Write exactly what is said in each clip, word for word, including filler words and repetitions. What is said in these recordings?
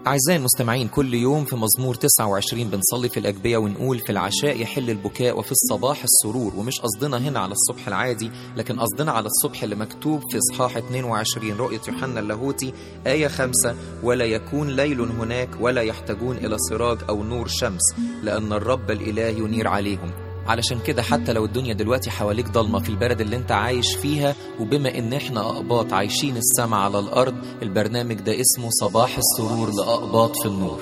أعزائي المستمعين، كل يوم في مزمور تسعة وعشرين بنصلي في الأجبية ونقول في العشاء يحل البكاء وفي الصباح السرور. ومش قصدنا هنا على الصبح العادي، لكن قصدنا على الصبح اللي مكتوب في إصحاح اثنين وعشرين رؤية يوحنا اللاهوتي آية خمسة: ولا يكون ليل هناك ولا يحتاجون إلى سراج أو نور شمس، لأن الرب الإله ينير عليهم. علشان كده حتى لو الدنيا دلوقتي حواليك ضلمة في البلد اللي انت عايش فيها، وبما ان احنا أقباط عايشين السماء على الأرض، البرنامج ده اسمه صباح السرور لأقباط في النور.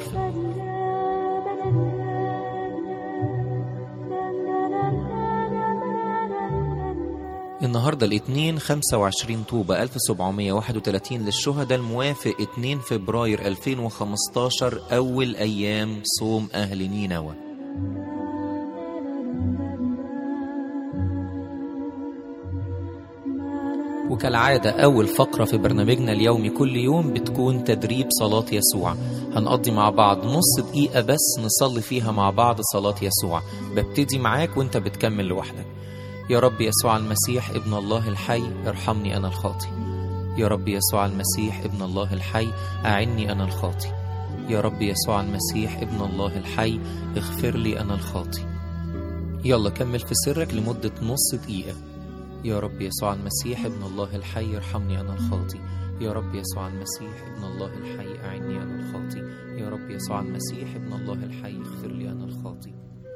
النهاردة الاثنين خمسة وعشرين طوبة ألف وسبعمائة وواحد وثلاثين للشهداء، الموافق اثنين فبراير ألفين وخمستاشر، أول أيام صوم أهل نينوى. وكالعادة أول فقرة في برنامجنا اليومي كل يوم بتكون تدريب صلاة يسوع. هنقضي مع بعض نص دقيقة بس نصلي فيها مع بعض صلاة يسوع. ببتدي معاك وانت بتكمل لوحدك. يا رب يسوع المسيح ابن الله الحي، ارحمني أنا الخاطي. يا رب يسوع المسيح ابن الله الحي، أعني أنا الخاطي. يا رب يسوع المسيح ابن الله الحي، اغفر لي أنا الخاطي. يلا كمل في سرك لمدة نص دقيقة. يا رب يسوع المسيح ابن الله الحي، ارحمني أنا الخاطي. يا رب يسوع المسيح ابن الله الحي، أعني أنا الخاطي. يا رب يسوع المسيح ابن الله الحي، اغفر لي أنا الخاطي.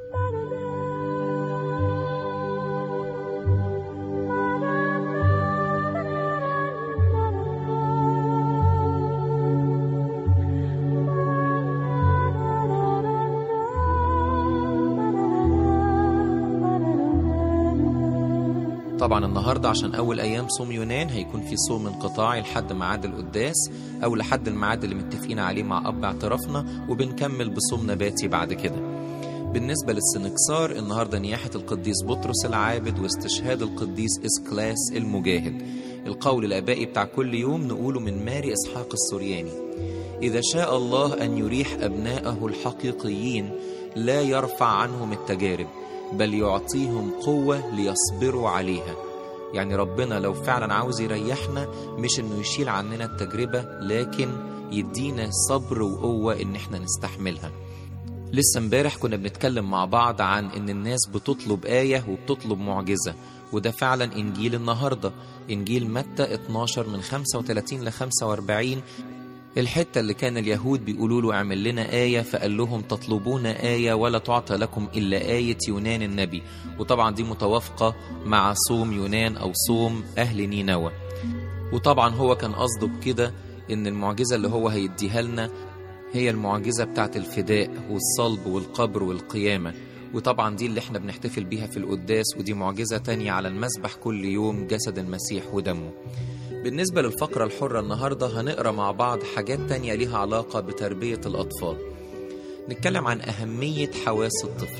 طبعا النهاردة عشان أول أيام صوم يونان هيكون في صوم انقطاعي لحد ميعاد القداس، أو لحد الميعاد اللي متفقين عليه مع أب اعترافنا، وبنكمل بصوم نباتي بعد كده. بالنسبة للسنكسار، النهاردة نياحة القديس بطرس العابد واستشهاد القديس إسكلاس المجاهد. القول الآبائي بتاع كل يوم نقوله من ماري إسحاق السورياني: إذا شاء الله أن يريح أبناءه الحقيقيين لا يرفع عنهم التجارب، بل يعطيهم قوة ليصبروا عليها. يعني ربنا لو فعلا عاوز يريحنا، مش انه يشيل عننا التجربة، لكن يدينا صبر وقوة ان احنا نستحملها. لسه امبارح كنا بنتكلم مع بعض عن ان الناس بتطلب آية وبتطلب معجزة، وده فعلا انجيل النهاردة، انجيل متى اتناشر من خمسة وثلاثين ل خمسة وأربعين. الحتة اللي كان اليهود بيقولوا له اعمل لنا آية، فقال لهم تطلبون آية ولا تعطى لكم إلا آية يونان النبي. وطبعا دي متوافقة مع صوم يونان أو صوم أهل نينوى. وطبعا هو كان قصده بكده إن المعجزة اللي هو هيديها لنا هي المعجزة بتاعت الفداء والصلب والقبر والقيامة. وطبعا دي اللي احنا بنحتفل بيها في القداس، ودي معجزة تانية على المسبح كل يوم، جسد المسيح ودمه. بالنسبة للفقرة الحرة النهاردة هنقرأ مع بعض حاجات تانية ليها علاقة بتربية الأطفال. نتكلم عن أهمية حواس الطفل،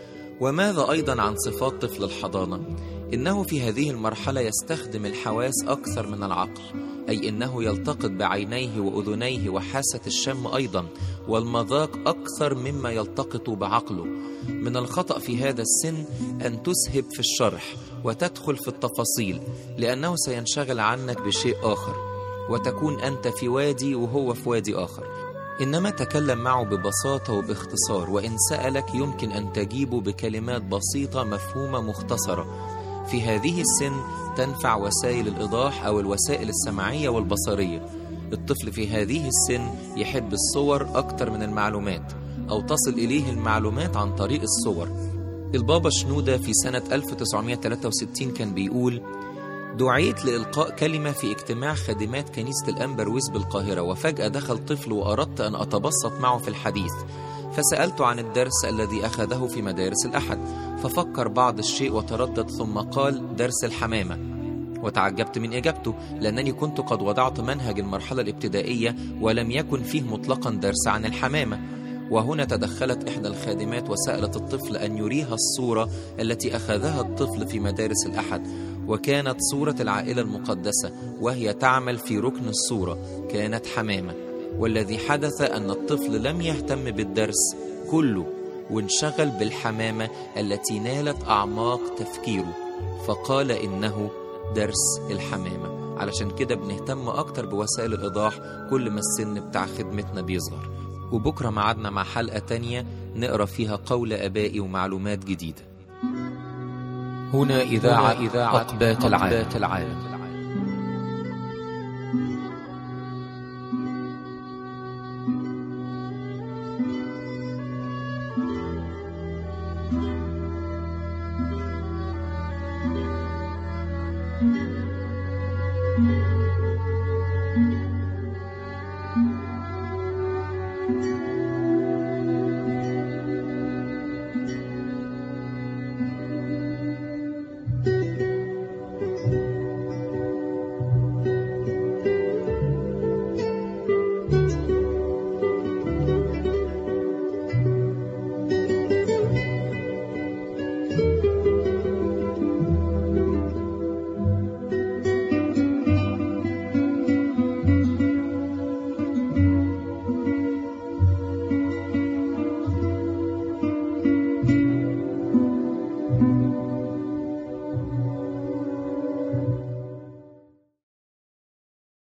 وماذا أيضا عن صفات طفل الحضانة. إنه في هذه المرحلة يستخدم الحواس أكثر من العقل، أي إنه يلتقط بعينيه وأذنيه وحاسة الشم أيضا والمذاق أكثر مما يلتقط بعقله. من الخطأ في هذا السن أن تسهب في الشرح وتدخل في التفاصيل، لأنه سينشغل عنك بشيء آخر، وتكون أنت في وادي وهو في وادي آخر. إنما تكلم معه ببساطة وباختصار، وإن سألك يمكن أن تجيبه بكلمات بسيطة مفهومة مختصرة. في هذه السن تنفع وسائل الإيضاح أو الوسائل السمعية والبصرية. الطفل في هذه السن يحب الصور أكتر من المعلومات، أو تصل إليه المعلومات عن طريق الصور. البابا شنودة في سنة ألف وتسعمائة وثلاثة وستين كان بيقول: دعيت لإلقاء كلمة في اجتماع خادمات كنيسة الأنبرويس بالقاهرة، وفجأة دخل طفل وأردت أن أتبسط معه في الحديث، فسألت عن الدرس الذي أخذه في مدارس الأحد، ففكر بعض الشيء وتردد، ثم قال: درس الحمامة. وتعجبت من إجابته، لأنني كنت قد وضعت منهج المرحلة الابتدائية ولم يكن فيه مطلقا درس عن الحمامة. وهنا تدخلت إحدى الخادمات وسألت الطفل أن يريها الصورة التي أخذها الطفل في مدارس الأحد، وكانت صورة العائلة المقدسة، وهي تعمل في ركن الصورة، كانت حمامة. والذي حدث أن الطفل لم يهتم بالدرس كله، وانشغل بالحمامة التي نالت أعماق تفكيره، فقال إنه درس الحمامة. علشان كده بنهتم أكتر بوسائل الإيضاح كل ما السن بتاع خدمتنا بيصغر. وبكرة معادنا مع حلقة تانية نقرأ فيها قول آبائي ومعلومات جديدة. هنا إذاعة إذاعة أقبات العالم. thank you